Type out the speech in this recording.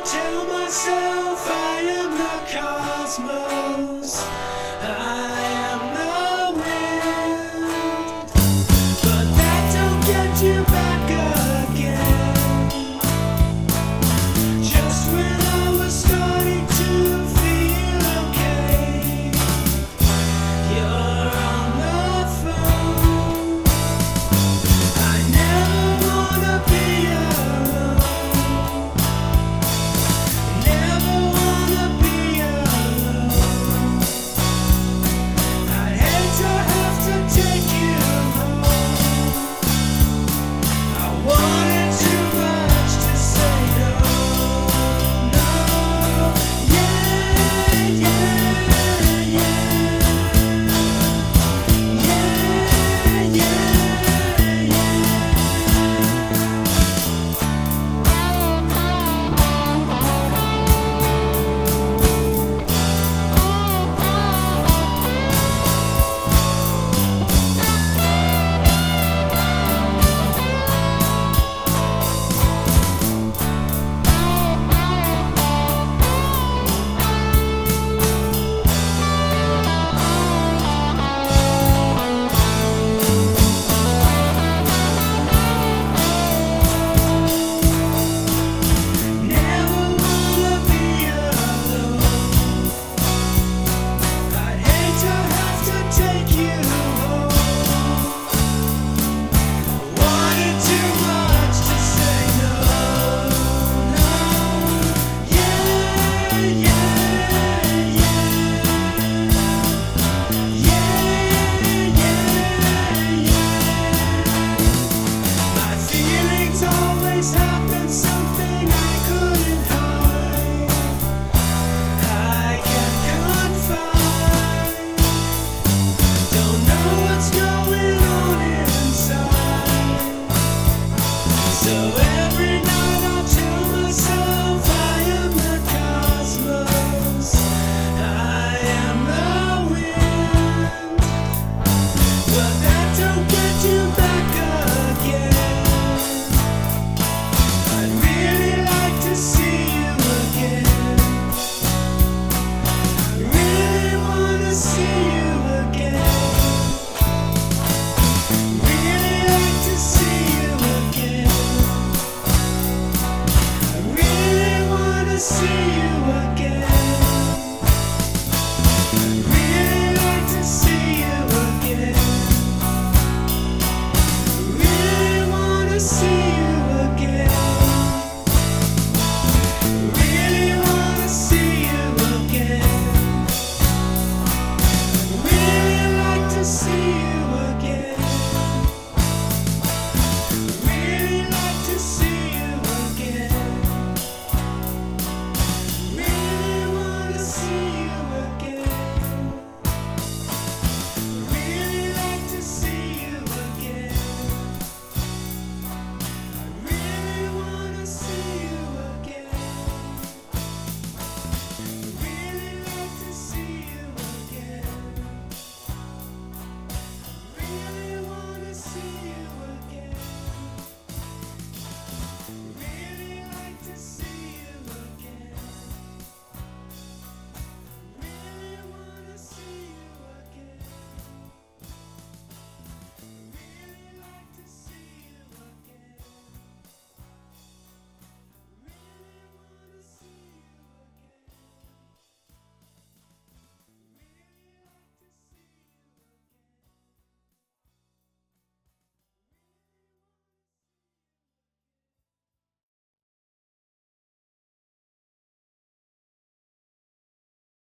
tell myself I am the cosmos, I am the wind, but that don't get you back again. Just when I was starting to feel okay, you're on the phone. I never wanna be alone, never wanna be alone. I'd hate to have to take you home. I wanted too much to say no, no, yeah, yeah, yeah, yeah, yeah, never wanna be alone. I'd hate to have to take you home. Wanted too much to say no, no, yeah, yeah, yeah, yeah, yeah. My feelings always happen, something I couldn't hide. I can't confide. Don't know what's going on inside. So every night I tell myself I am the cosmos, I am the wind, but that don't get you back again. I'd really like to see you again. I really wanna see you again. Really like to see you again. I really wanna see you